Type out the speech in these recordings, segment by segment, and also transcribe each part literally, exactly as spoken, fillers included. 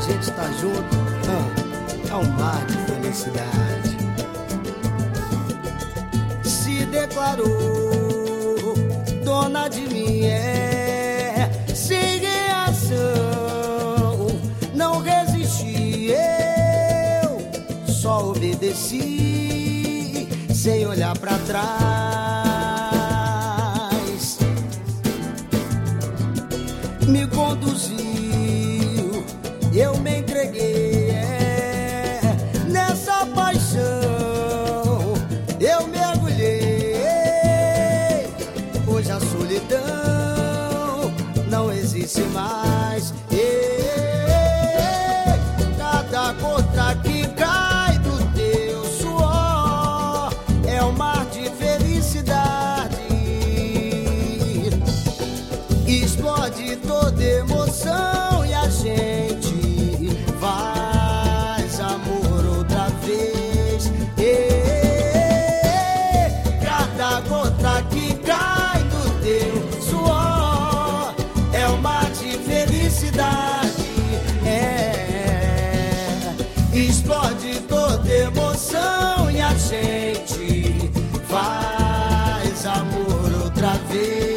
gente tá junto, ah, é um mar de felicidade. Se declarou dona de mim, é sem reação, não resisti, eu só obedeci, sem olhar pra trás. Me conduziu, eu me entreguei, é, nessa paixão eu mergulhei. Hoje a solidão não existe mais. Ei, cada gota que cai do teu suor é um mar de felicidade. Explode toda emoção e a gente faz amor outra vez. Ei, cada gota que cai do teu suor é um mar de felicidade. É, explode toda emoção e a gente faz amor outra vez.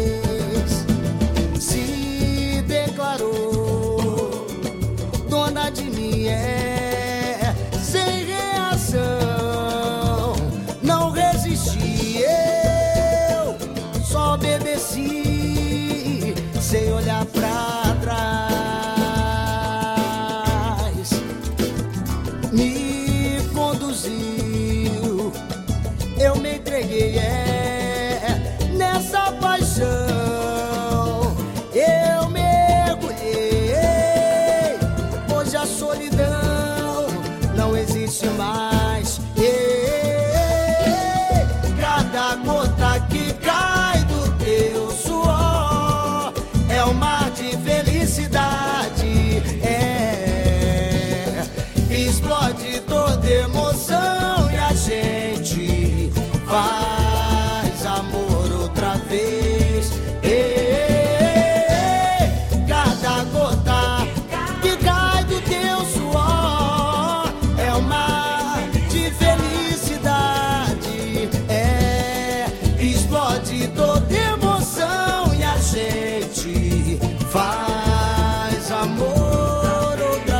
Dona de mim, é sem reação, não resisti, eu só obedeci, sem olhar pra trás. Me conduziu, eu me entreguei, é nessa paixão eu mergulhei. A solidão não existe mais. Ei, cada gota que cai do teu suor é um mar de felicidade. É, explode toda emoção e a gente faz amor outra vez. Ei, cada gota que cai do teu suor é um mar de felicidade. É, explode toda emoção e a gente faz amor outra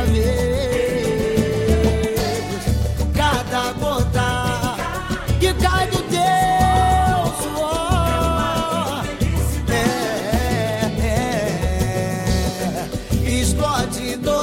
vez. Cada gota que cai do teu suor é, é, é, explode toda